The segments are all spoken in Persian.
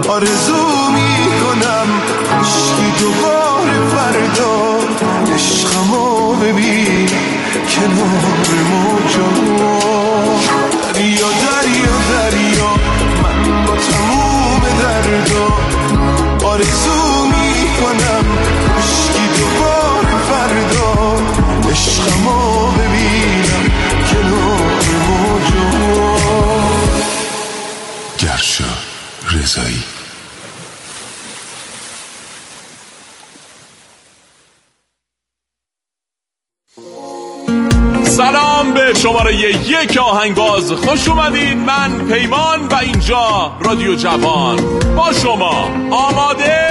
آرزو میکنم عشقی دوباره فردا عشقمو ببین کنار موجا. دریا دریا دریا من با تموم دردا آرزو میکنم عشقی دوباره فردا عشقمو ببینم کنار موجا. گرشا رضایی. سلام به شماره 1 آهنگاز، خوش اومدین. من پیمان و اینجا رادیو جوان با شما. آماده؟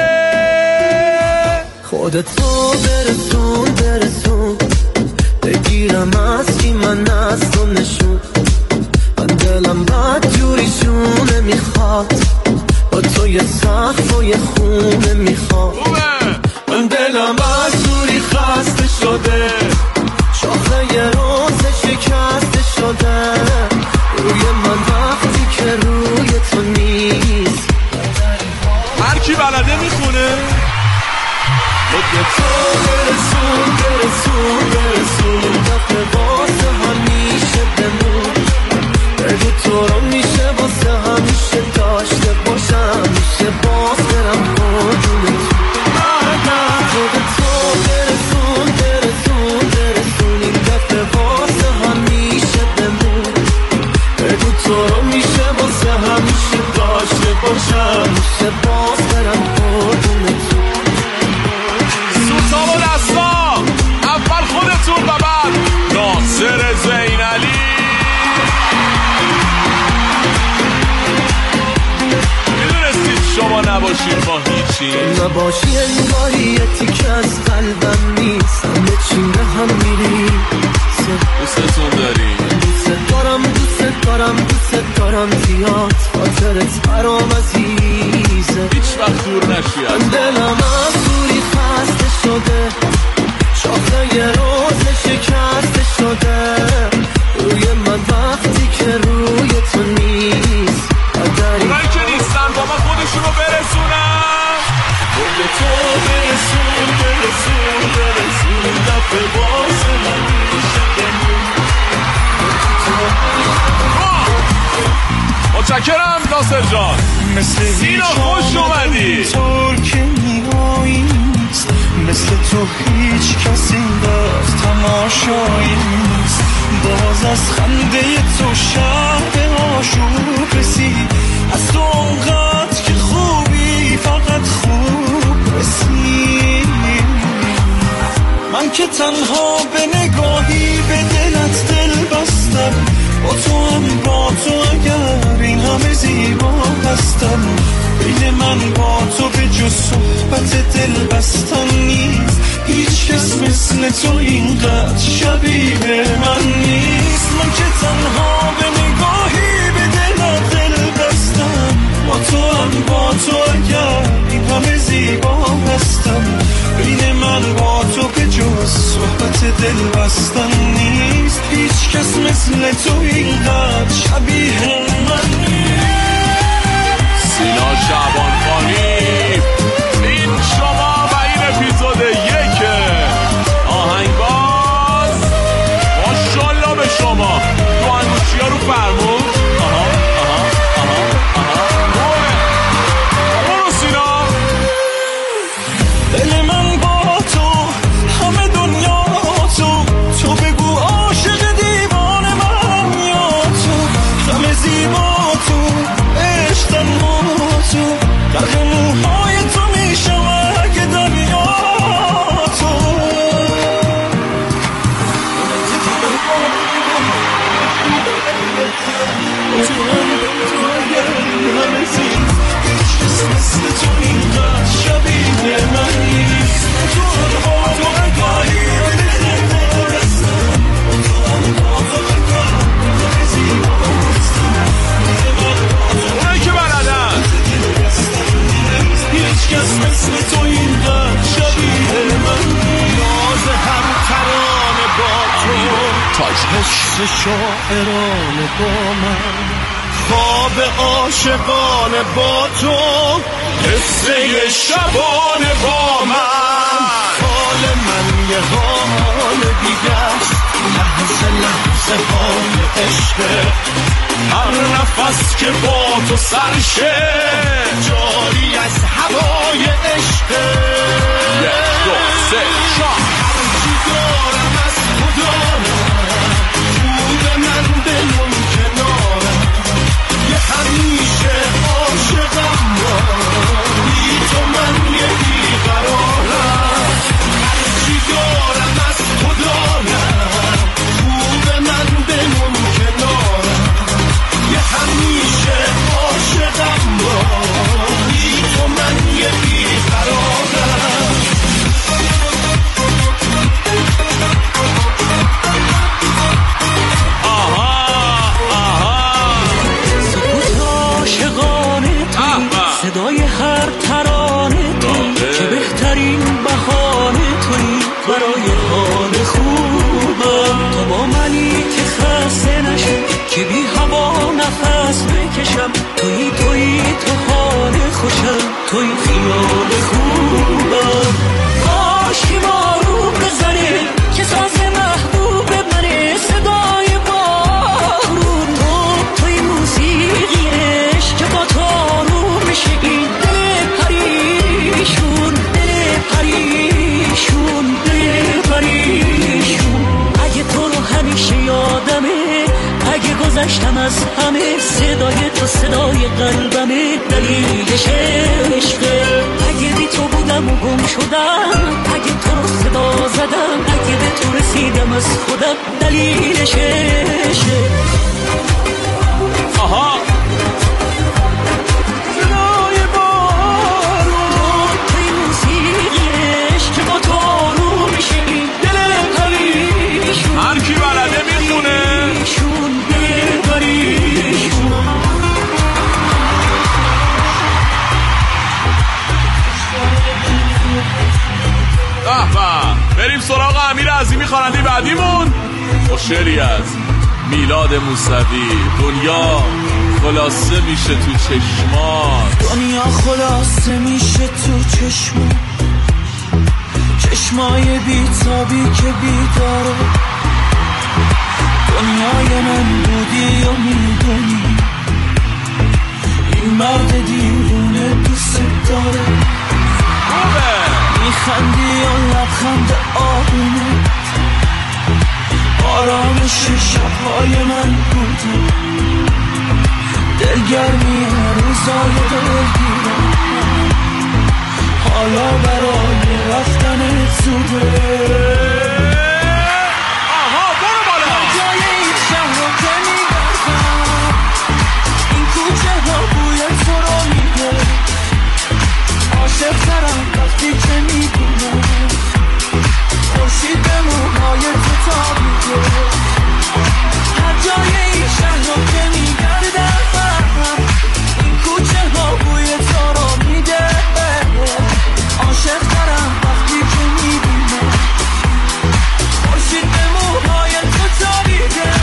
خودتو برسون بگیرم از کی من از تو نشون. من دلم بد جوری جونه میخواد با تو یه سقف و یه خونه میخواد. من دلم از جوری خسته شده شاخه یه روز شکسته شده روی من وقتی که روی تو نیست. هر کی بلده میخونه. خودتو برسون دفعه واسه همیشه بمون. بگو تو رو میشه واسه همیشه داشته باشم میشه باز برم قربون تو. خودتو برسون این دفعه واسه همیشه بمون. بگو تو رو میشه واسه همیشه داشته باشم میشه باز برم قربون تو. سوسام و دستا اول خودتون و بعد ناصر زینعلی. میدونستید شما نباشید ما هیچی. نباشی انگاری یه تیکه از قلبم نیست. همه چی به هم میری. دوستتون داری. دوست دارم زیاد. خاطرت برام عزیزه هیچ وقت دور نشی از من. دلم از دوری خسته شده شاخه یه روز شکسته شده روی من وقتی که روی تو نیست. اونایی که نیستن با من خودشونو برسونن. خودتو برسون دفعه واسه همیشه بمون. متشکرم ناصر جان. سینا خوش اومدی. طور که میایی نیست مثل تو هیچ کسی باز تماشایی نیست. باز از خنده تو شب آشوب رسید. از تو اونقدر که خوبی فقط خوب رسید. من که تنها به نگاهی به دلت دل بستم. با تو اگر این همه زیبا هستم. بین من با تو به جز صحبت دل بستن نیست. هیچ کس مثل تو اینقدر شبیه من نیست. من که تنها به نگاهی به دل بستم. با تو اگر این همه زیبا هستم. بین من با تو به جز صحبت دل بستن نیست. هیچ کس مثل تو اینقدر شبیه من نیست. سینا شعبانخانی. این شما و این اپیزود 1 آهنگباز. ماشاءالله به شما. تو انگوشی ها رو فرمون. برو سینا. دل من با تو همه دنیا تو بگو عاشق دیوان من یا تو. همه زیبا تو عشقم تو غرق موهای تو میشم اگه دریا تو. همه زیبا هیچ کس مثل تو اینقدر شبیه من نیست. تو اگاهی اونایی که بلدن. هیچ کس مثل تو اینقدر شبیه من. یاد هر ترانه با تو تاج حس شاعرانه با من. خواب عاشقانه با تو، قصه شبانه با من. حال من یه حال دیگرست، لحظه لحظه های عشقه. هر نفس که با تو سرشه، جاری از هوای عشقه. 1 2 3 4 هرچی دارم از خدایم، خوب من دلم کنارم. یه همیشه عاشقم را، بی تو من یه بیقرارم. هرچی دارم از خدایم، خوب من دلم کنارم. یه همیشه عاشقم را، بی تو من یه بیقرارم. صدای هر ترانه توی که بهترین بهانه توی برای حال خوبم. تو با منی که خسته نشم، که بی هوا نفس بکشم. توی تو حال خوشم، توی خیال خوبم. کاشکی بارون بزنه که ساز محبوب منه، صدای بارون. توی موسیقیش که با تو میشه این دل پریشون، دل پریشون، دل پریشون. اگه تو رو همیشه یادمه، اگه گذشتم از همه، صدای تو صدای قلبمه، دلیلش عشقه. اگه بی تو بودم و گم شدم، اگه تو رو صدا زدم، اگه به تو رسیدم از خودم، دلیلش عشقه. آها هر کی بلده میخونه. بریم سراغ امیر عظیمی خواننده بعدیمون با شعری از میلاد موسوی. دنیا خلاصه میشه تو چشمات، دنیا خلاصه میشه تو چشمات. چشمای بیتابی که بیداره، دنیای من بودی و میدونی. این مرد دیوونه دوست داره، میخندی و لبخند آبونه. آرامش شبهای من بودی، دلگرمی روزای دلگیرم. حالا برای رفتن زوده. آها برو بالا. جای این شهر رو که میگردم، این کوچه ها بوی تو رو میده. عاشق ترم وقتی که میبینم، خورشید به موهای تو تابیده. هر جای این شهر رو که میگردم، این کوچه ها بوی تو رو میده. عاشق ترم وقتی که میبینم، خورشید به موهای تو تابیده.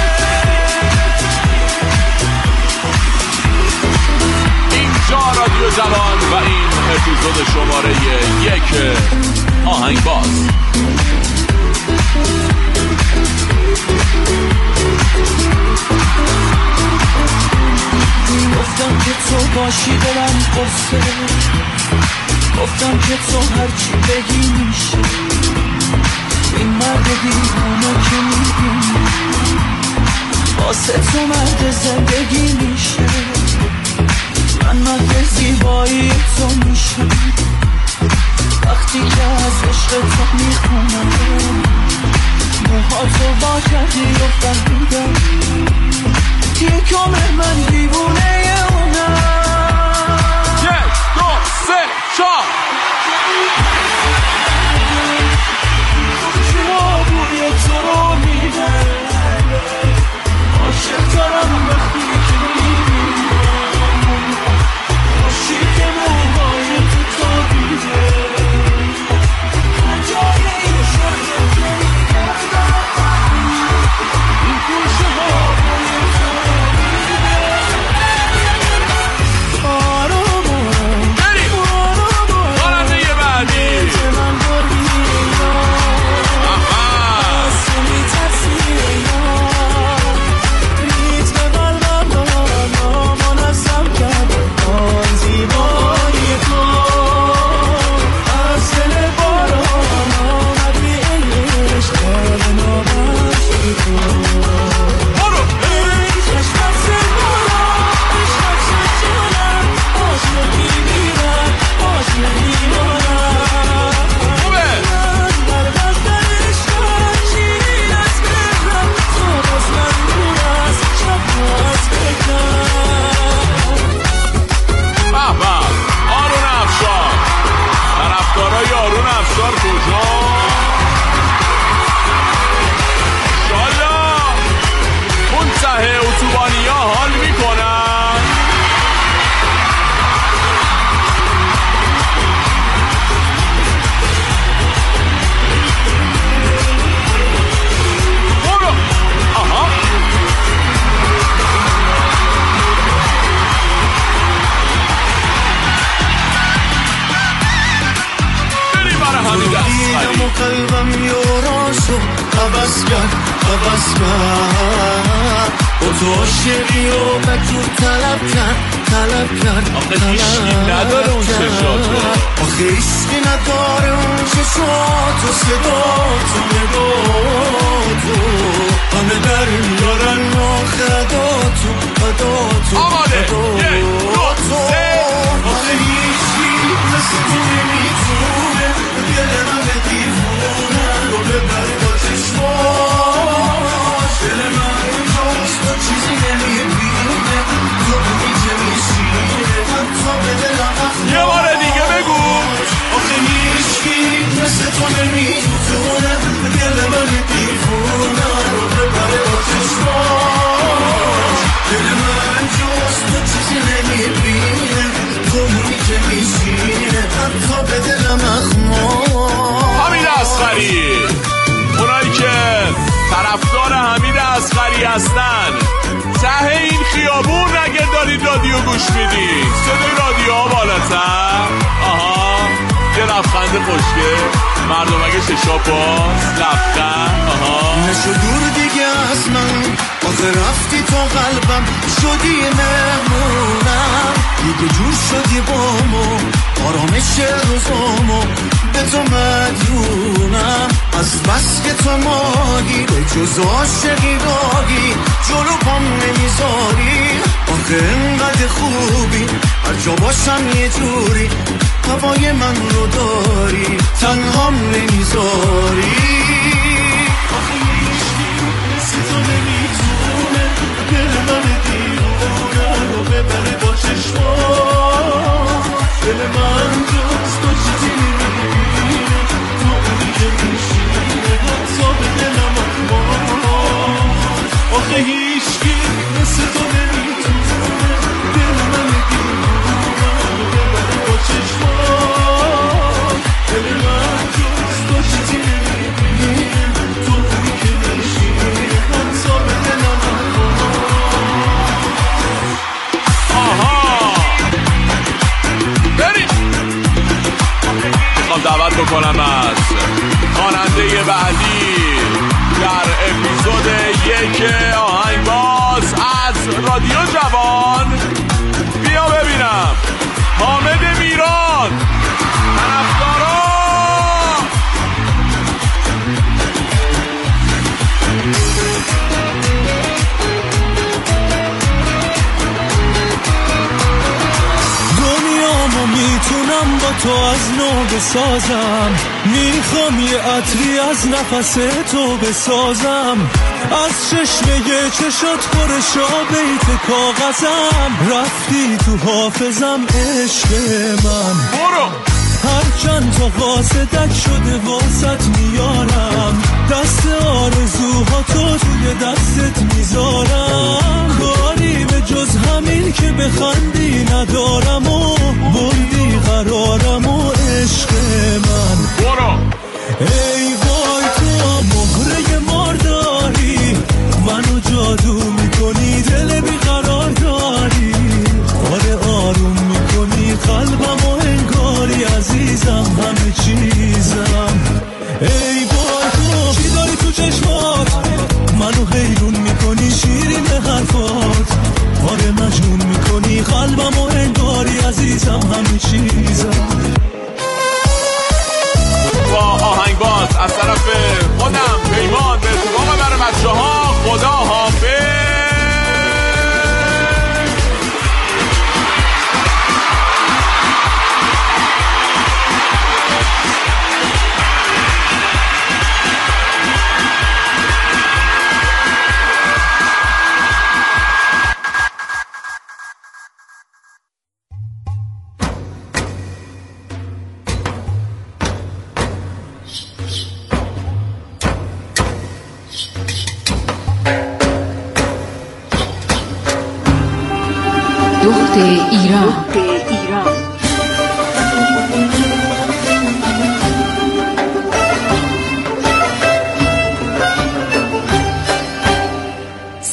اینجا رادیو جوان و این اپیزود شماره 1 آهنگ باز. گفتم که تو باشی دلم قصه، گفتم که تو هرچی بگی میشه. این مرد دیوانه که میبینی، واسه تو مرد زندگی میشه. من مرد زیبایی تو میشه، وقتی که از عشق تو میخونم. موها تو با کردی و فهمیدم، یک عمر من دیوونه اونم. 1 2 3 4 چرا بوی تو رو میده، عاشق دارم وقتی که میبینم. عاشق موهای تو تابیده. جای این شهر که میگردم، این کوچه ها بوی تو رو میده. عوض کرد با تو عاشقی رو بجور طلب کرد آخه هیچکی نداره اون چشاتو آخه هیچکی نداره اون چشاتو صداتو نگاتو همه در میارن آخداتو آماده یک دو سه آخه هیچکی مثل تو نمیتونه دل من دیوونه رو ببره با چشماش دل من اینجاست تو چیزی نمیبینه تو بودی که میشینه حتی به دلم اخلاش یه بار دیگه بگو آخه هیچکی مثل تو نمیتونه دل من دیوونه رو ببره با چشماش دل من اینجاست تو چیزی نمیبینه تو بودی که میشینه حتی به دلم اخلاش حمید اصغری اونایی که طرفدار حمید اصغری هستن ته این خیابون اگه دارید رادیو گوش میدید صدای رادیو ها بالاتر آها یه لبخند خوشگه مردم اگه ششا باز لبخند آها نشو دور دیگه از من آخه رفتی تو قلبم شدی مهمونم دیگه جور شدی بامو آرامش روزامو به تو مدیونم از بس که تو ماهی به جز عاشقی راهی جلو پام نمیذاری آخه انقدر خوبی هر جا باشم یه جوری هوای من رو داری تنهام نمیذاری آخه هیچکی مثل تو نمیتونه دل من دیوونه رو ببره با چشمان دل من جز تو چیزی نمیبینه تو اونی که میشینه حتی به دلم اخبار آخه هیچکی مثل تو نمیتونه دل من دیوونه رو ببره با چشمان دل من جز تو چیزی نمیبینه تو اونی که میشینه حتی به دلم آها بریم میخوام دعوت بکنم از خواننده بعدی در اپیزود 1 آهنگباز از رادیو جوان بیا ببینم حامد میران طرفدارا دنیامو میتونم با تو از نو بسازم میخوام یه عطری از نفس تو بسازم از چشمه چشات پرشا بیت کاغذم رفتی تو حافظم عشق من برو هر چند تا قاصدک شده واسط میارم دست آرزوها تو توی دستت میذارم کاری به جز همین که بخندی ندارم و بردی قرارم و عشق من برو ای وای تو مهره مارداری منو جادو میکنی دل بیقرار داری آره آروم میکنی قلبم و انگاری عزیزم همه چیزم ای وای تو چی داری تو چشمات منو حیرون میکنی شیرین حرفات آره مجنون میکنی قلبم و انگاری عزیزم همه چیزم با آهنگباز از طرف خودم پیمان به اتفاق برای بچه ها خدا حافظ دخت ایران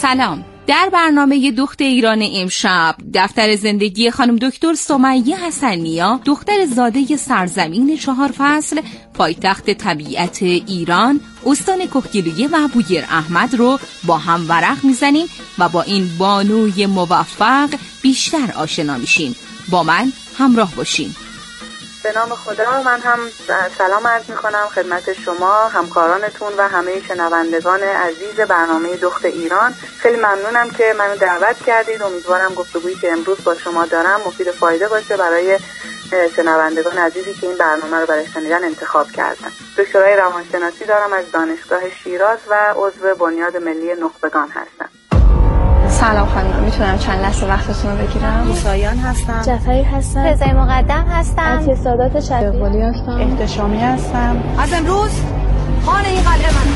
سلام. در برنامه دخت ایران امشب دفتر زندگی خانم دکتر سمیه حسن‌نیا، دختر زاده سرزمین 4 فصل، پایتخت طبیعت ایران، استان کهگیلویه و بویر احمد رو با هم ورق میزنیم و با این بانوی موفق بیشتر آشنا میشیم. با من همراه باشین. به نام خدا. من هم سلام عرض میکنم خدمت شما، همکارانتون و همه شنوندگان عزیز برنامه دخت ایران. خیلی ممنونم که منو دعوت کردید. امیدوارم گفتگویی که امروز با شما دارم مفید فایده باشه برای شنوندگان عزیزی که این برنامه رو برای شنیدن انتخاب کردن. دکترای روانشناسی دارم از دانشگاه شیراز و عضو بنیاد ملی نخبگان هستم. سلام خانم، میتونم چند لحظه وقتتون رو بگیرم؟ سایان هستم. جعفری هستم. رضای مقدم هستم. عطیه سادات شفیقی هستم. احتشامی هستم. از امروز خانه این قلعه من.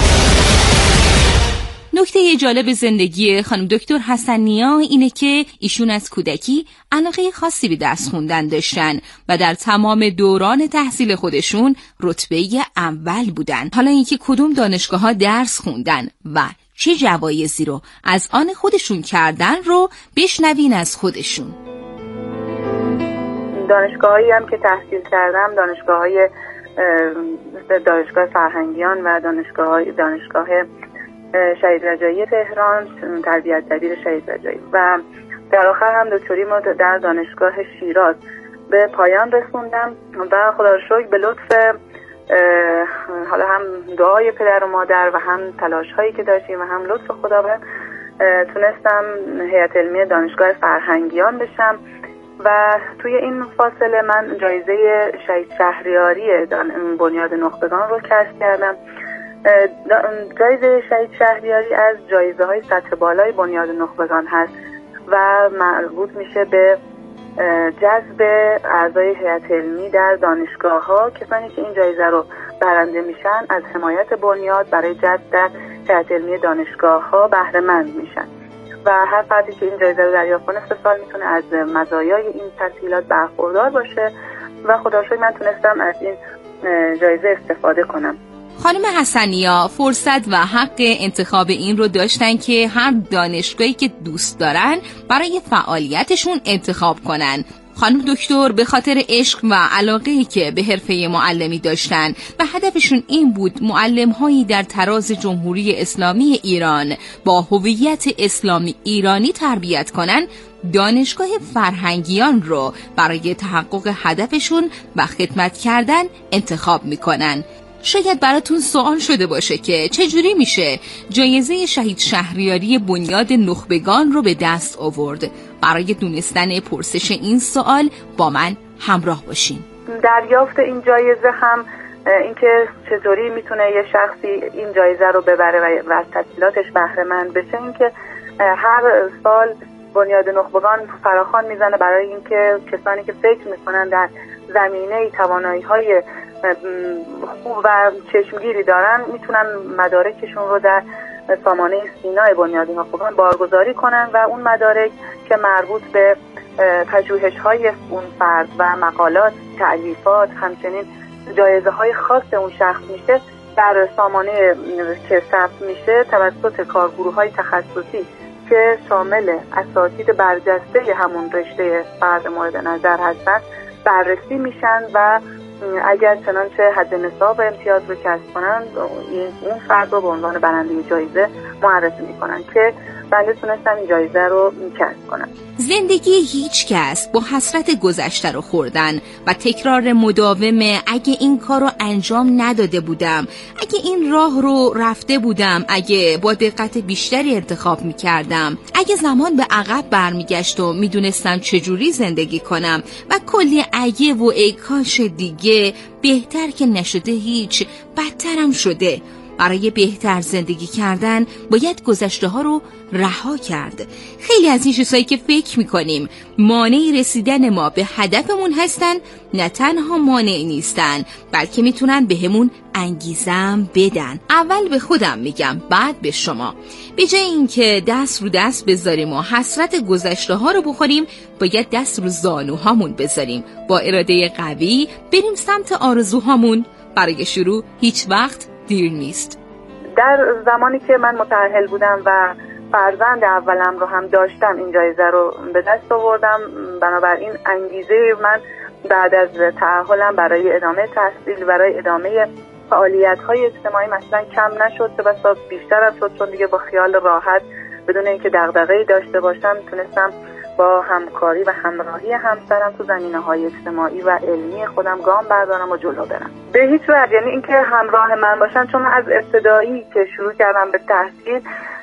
نکته جالب زندگی خانم دکتر حسن‌نیا اینه که ایشون از کودکی علاقه خاصی به درس خوندن داشتن و در تمام دوران تحصیل خودشون رتبه اول بودن. حالا اینکه کدوم دانشگاه‌ها درس خوندن و چه جوایزی رو از آن خودشون کردن رو بشنوین از خودشون. دانشگاهایی هم که تحصیل کردم دانشگاه فرهنگیان و دانشگاه شهید رجایی تهران، تربیت دبیر شهید رجایی، و در آخر هم دکتریمو در دانشگاه شیراز به پایان رسوندم و خدا رو شکر به لطف حالا هم دعای پدر و مادر و هم تلاش هایی که داشتیم و هم لطف خداوند تونستم هیئت علمی دانشگاه فرهنگیان بشم و توی این فاصله من جایزه شهید شهریاری بنیاد نخبگان رو کسب کردم. جایزه شهید شهریاری از جایزه های سطح بالای بنیاد نخبگان هست و مربوط میشه به جذب اعضای هیئت علمی در دانشگاه ها. کسانی که این جایزه رو برنده میشن از حمایت بنیاد برای جذب در هیئت علمی دانشگاه ها بهره مند میشن و هر فردی که این جایزه رو دریافت کنه 3 سال میتونه از مزایای این تسهیلات برخوردار باشه و خدا رو شکر من تونستم از این جایزه استفاده کنم. خانم حسن‌نیا فرصت و حق انتخاب این رو داشتن که هر دانشگاهی که دوست دارن برای فعالیتشون انتخاب کنن. خانم دکتر به خاطر عشق و علاقه‌ای که به حرفه معلمی داشتن و هدفشون این بود معلم‌هایی در تراز جمهوری اسلامی ایران با هویت اسلامی ایرانی تربیت کنن، دانشگاه فرهنگیان رو برای تحقق هدفشون و خدمت کردن انتخاب میکنن. شاید براتون سوال شده باشه که چجوری میشه جایزه شهید شهریاری بنیاد نخبگان رو به دست آورد. برای دونستن پرسش این سوال با من همراه باشین. دریافت این جایزه هم اینکه چطوری میتونه یه شخصی این جایزه رو ببره و از تسهیلاتش بهره مند بشه، اینکه هر سال بنیاد نخبگان فراخوان میزنه برای اینکه کسانی که فکر میکنن در زمینه توانایی‌های خوب و چشمگیری دارن میتونن مدارکشون رو در سامانه سینا بنیاد نخبگان بارگذاری کنن و اون مدارک که مربوط به پژوهش‌های اون فرد و مقالات، تألیفات، همچنین جایزه‌های خاص اون شخص میشه در سامانه که ثبت میشه توسط کارگروه‌های تخصصی که شامل اساتید برجسته همون رشته فرد مورد نظر هستن بررسی میشن و اگر چنانچه حد نصاب امتیاز رو کسب کنن اون فرد رو به عنوان برنده جایزه معرفی میکنن که بنده تونستم این جایزه رو کسب کنم. زندگی هیچ کس با حسرت گذشته رو خوردن و تکرار مداوم اگه این کار رو انجام نداده بودم، اگه این راه رو رفته بودم، اگه با دقت بیشتری انتخاب میکردم، اگه زمان به عقب برمیگشت و میدونستم چجوری زندگی کنم و کلی اگه و ای کاش دیگه، بهتر که نشده هیچ، بدترم شده. برای بهتر زندگی کردن باید گذشته ها رو رها کرد. خیلی از این چیزایی که فکر میکنیم مانع رسیدن ما به هدفمون هستن نه تنها مانع نیستن بلکه میتونن بهمون انگیزه بدن. اول به خودم میگم بعد به شما. به جای اینکه دست رو دست بذاریم و حسرت گذشته ها رو بخوریم باید دست رو زانوهامون بذاریم، با اراده قوی بریم سمت آرزوهامون. برای شروع هیچ وقت دیر نیست. در زمانی که من متأهل بودم و فرزند اولم رو هم داشتم این جایزه رو به دست آوردم. بنابراین انگیزه من بعد از تأهلم برای ادامه تحصیل، برای ادامه فعالیت‌های اجتماعی مثلا کم نشد، بسا بیشتر شد، چون دیگه با خیال راحت بدون اینکه دغدغه‌ای داشته باشم تونستم با همکاری و همراهی همسرم تو زمینه‌های اجتماعی و علمی خودم گام بردارم و جلو برم. به هیچ وجه، یعنی اینکه همراه من باشن، چون از ابتدایی که شروع کردم به تحصیل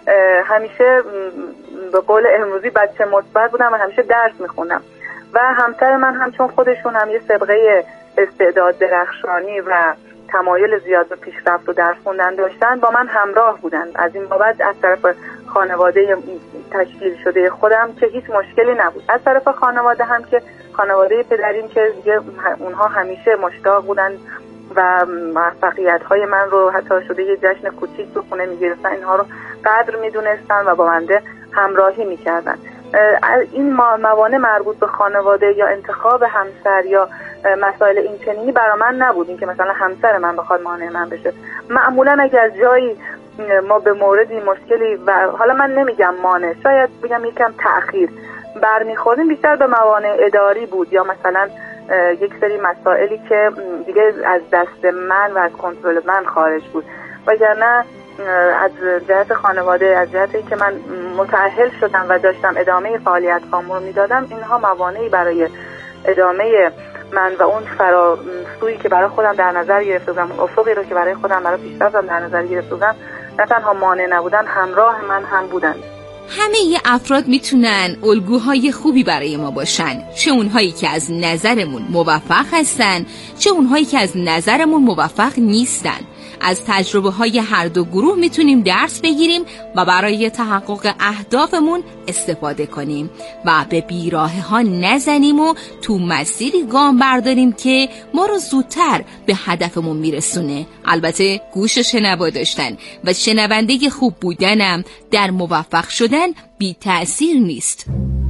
همیشه به قول امروزی بچه مثبت بودم و همیشه درس میخوندم و همسر من هم چون خودشون هم یه سابقه استعداد درخشانی و تمایل زیاد به پیشرفت و درس خوندن داشتن با من همراه بودن. از این بابت از طرف خانواده تشکیل شده خودم که هیچ مشکلی نبود. از طرف خانواده هم که خانواده پدریم که اونها همیشه مشتاق بودن و موفقیت‌های من رو حتی شده یه جشن کوچیک تو خونه می‌گرفتن، اینها رو قدر می‌دونستن و با بنده همراهی می‌کردن. این موانع مربوط به خانواده یا انتخاب همسر یا مسائل این چنینی برای من نبود، این که مثلا همسر من بخواد مانع من بشه. معمولا اگر جایی ما به موردی مشکلی و حالا من نمیگم مانع، شاید بگم یکم تأخیر برمیخوردیم، بیشتر به موانع اداری بود یا مثلا یک سری مسائلی که دیگه از دست من و از کنترل من خارج بود، وگرنه از جهت خانواده، از جهت اینکه من متأهل شدم و داشتم ادامه فعالیت هامون رو میدادم، اینها موانعی برای ادامه من و اون فراسویی که برای خودم در نظر گرفته بودم، اون افقی رو که برای خودم برای پیشرفتم در نظر گرفته بودم، نه تنها مانع نبودن، همراه من هم بودن. همه افراد میتونن الگوهای خوبی برای ما باشن، چه اونهایی که از نظرمون موفق هستن، چه اونهایی که از نظرمون موفق نیستن. از تجربه های هر دو گروه میتونیم درس بگیریم و برای تحقق اهدافمون استفاده کنیم و به بیراهه ها نزنیم و تو مسیری گام برداریم که ما رو زودتر به هدفمون میرسونه. البته گوش و شنوا داشتن و شنونده خوب بودنم در موفق شدن بی تأثیر نیست.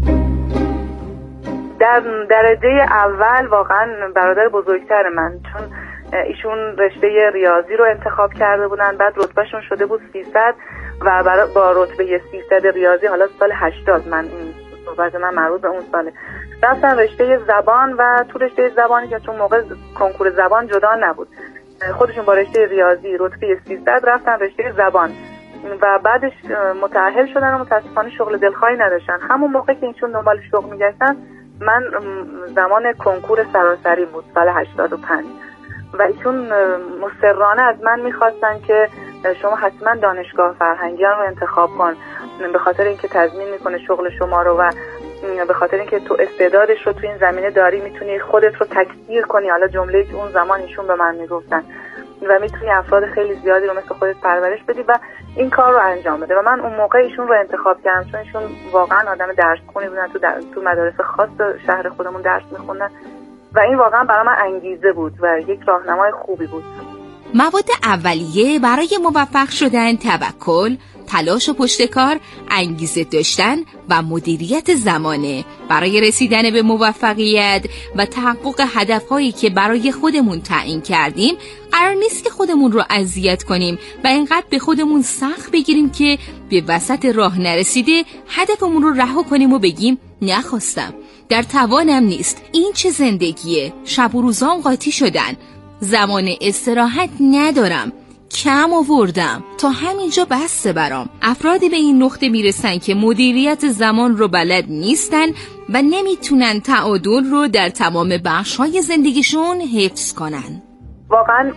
در درجه اول واقعا برادر بزرگتر من، چون ایشون رشته ریاضی رو انتخاب کرده بودن، بعد رتبهشون شده بود 300 و با رتبه 300 ریاضی، حالا سال 80 من این صحبت من مربوط به اون ساله، رفتن رشته زبان و تو رشته زبانی که چون موقع کنکور زبان جدا نبود، خودشون با رشته ریاضی رتبه 300 رفتن رشته زبان و بعدش متأهل شدن و متاسفانه شغل دلخواهی نداشتن. همون موقع که ایشون دنبال شغل میگشتن، من زمان کنکور سراسری بود سال 85 و ایشون مصرانه از من میخواستن که شما حتما دانشگاه فرهنگیان رو انتخاب کن، به خاطر اینکه تضمین میکنه شغل شما رو و به خاطر اینکه تو استعدادش رو تو این زمینه داری، میتونی خودت رو تکثیر کنی. حالا جمله اون زمان ایشون به من میگفتن و میتونی افراد خیلی زیادی رو مثل خودت پرورش بدی و این کار رو انجام بده و من اون موقع ایشون رو انتخاب کردم، چون ایشون واقعا آدم درس خونی بودن، تو مدارس خاص شهر خودمون درس میخوندن و این واقعا برای من انگیزه بود و یک راهنمای خوبی بود. مواد اولیه برای موفق شدن توکل، تلاش و پشتکار، انگیزه داشتن و مدیریت زمانه. برای رسیدن به موفقیت و تحقق هدفهایی که برای خودمون تعیین کردیم، قرار نیست که خودمون رو اذیت کنیم و اینقدر به خودمون سخت بگیریم که به وسط راه نرسیده هدفمون رو رها کنیم و بگیم نخواستم، در توانم نیست، این چه زندگیه، شب و روزام قاطی شدن، زمان استراحت ندارم، کم آوردم، تا همینجا بسه برام. افرادی به این نقطه میرسن که مدیریت زمان رو بلد نیستن و نمیتونن تعادل رو در تمام بخش‌های زندگیشون حفظ کنن. واقعا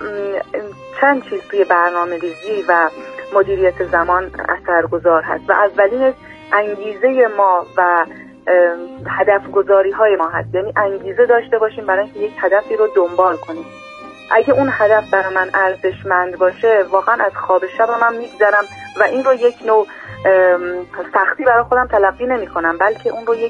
چند چیز توی برنامه‌ریزی و مدیریت زمان اثرگذار هست و اولینش انگیزه ما و هدف گذاری های ما هست. یعنی انگیزه داشته باشیم برای اینکه یک هدفی رو دنبال کنیم. اگه اون هدف برای من ارزشمند باشه، واقعا از خواب شبم من میگذرم و این رو یک نوع سختی برای خودم تلقی نمی کنم، بلکه اون رو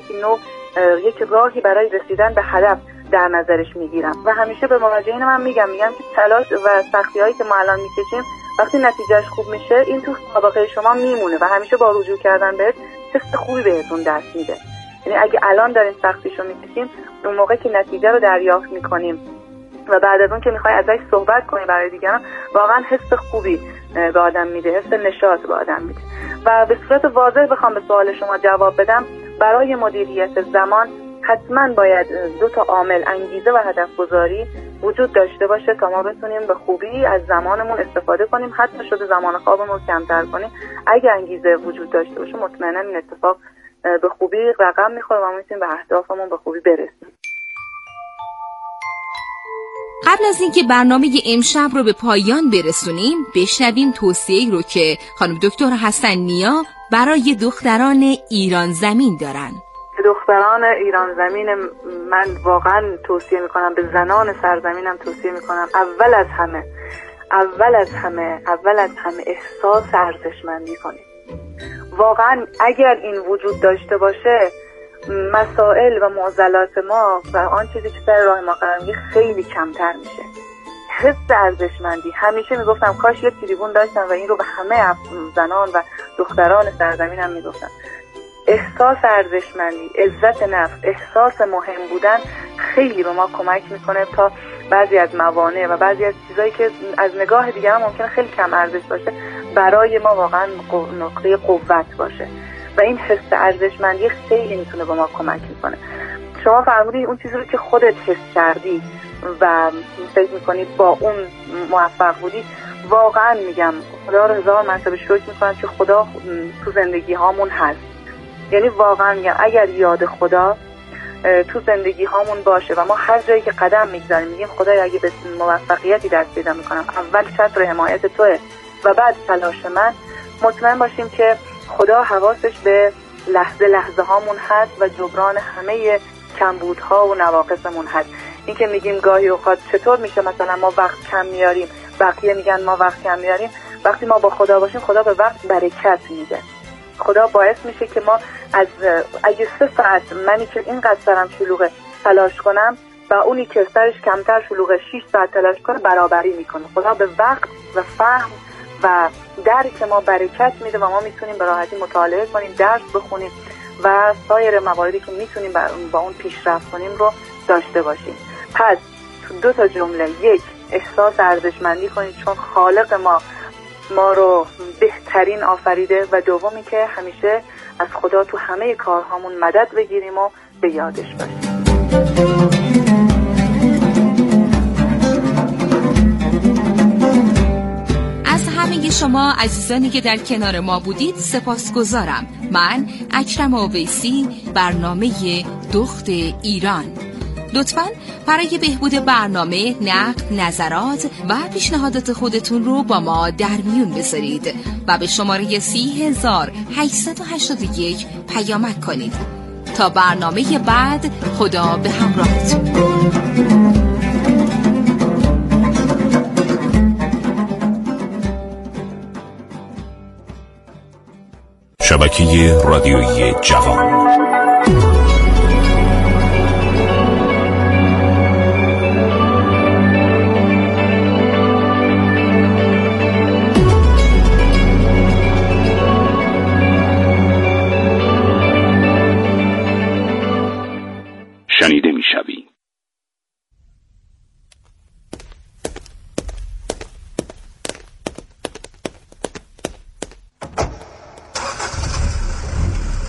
یک راهی برای رسیدن به هدف در نظرش میگیرم و همیشه به مراجعین من میگم که تلاش و سختی هایی که ما الان میکشیم وقتی نتیجهش خوب میشه، این تو سابقه شما میمونه و همیشه با رجوع کردن بهش حس خوبی بهتون دست میده. یعنی اگه الان داریم سختیشو میکشیم، اون موقع که نتیجه رو دریافت میکنیم و بعد از اون که میخوای ازش صحبت کنی برای دیگران، واقعا حس خوبی به آدم میده، حس نشاط به آدم میده. و به صورت واضح بخوام به سوال شما جواب بدم، برای مدیریت زمان حتما باید 2 عامل، انگیزه و هدف گذاری وجود داشته باشه تا ما بتونیم به خوبی از زمانمون استفاده کنیم، حتی شده زمان خوابمون رو کمتر کنیم. اگه انگیزه وجود داشته باشه مطمئنا این اتفاق به خوبی رقم میخوره و ما میتونیم به اهدافمون به خوبی برسیم. قبل از اینکه برنامه امشب رو به پایان برسونیم، بشنویم توصیه‌ای رو که خانم دکتر حسن نیا برای دختران ایران زمین دارن. دختران ایران زمین من واقعا توصیه میکنم، به زنان سرزمینم توصیه میکنم، اول از همه احساس ارزشمندی کنید. واقعا اگر این وجود داشته باشه، مسائل و معضلات ما و آن چیزی که سر راه ما قرار میگیره خیلی کمتر میشه. حس ارزشمندی، همیشه میگفتم کاش یه تریبون داشتم و این رو به همه زنان و دختران سرزمینم میگفتم. احساس ارزشمندی، عزت نفس، احساس مهم بودن خیلی به ما کمک میکنه تا بعضی از موانع و بعضی از چیزایی که از نگاه دیگران ممکنه خیلی کم ارزش باشه برای ما واقعا نقطه قوت باشه و این حس ارزشمندی خیلی میتونه به ما کمک میکنه. شما فرمودید اون چیزی رو که خودت حس کردی و فکر میکنید با اون موفق بودی، واقعا میگم خدا رو 1000 مرتبه شکر میکنم که خدا تو زندگی هامون هست. یعنی واقعا میگم اگر یاد خدا تو زندگی هامون باشه و ما هر جایی که قدم میگذاریم میگیم خدای اگه به موفقیتی دست پیدا میکنم، اول چتر حمایت توه و بعد تلاش من، مطمئن باشیم که خدا حواسش به لحظه لحظه هامون هست و جبران همه کمبودها و نواقصمون هست. این که میگیم گاهی اوقات چطور میشه مثلا ما وقت کم میاریم، بقیه میگن ما وقت کم میاریم، وقتی ما با خدا باشیم خدا به وقت برکت میده. خدا باعث میشه که ما از اگه 3 ساعت منی که اینقدر سرم شلوغه تلاش کنم و اونی که سرش کمتر شلوغه 6 ساعت تلاش کنه برابری میکنه. خدا به وقت و فهم و درک ما برکت میده و ما میتونیم به راحتی مطالعه کنیم، درس بخونیم و سایر مواردی که میتونیم با اون پیشرفت کنیم رو داشته باشیم. پس 2 جمله: 1 احساس ارزشمندی کنید چون خالق ما رو بهترین آفریده و دومی که همیشه از خدا تو همه کارهامون مدد بگیریم و به یادش باشیم. از همه شما عزیزانی که در کنار ما بودید سپاسگزارم. من اکرم اویسی، برنامه دخت ایران. لطفاً برای بهبود برنامه نقد، نظرات و پیشنهادات خودتون رو با ما در میون بذارید و به شماره 30881 پیامک کنید. تا برنامه بعد، خدا به همراهتون. شبکه رادیویی جوان.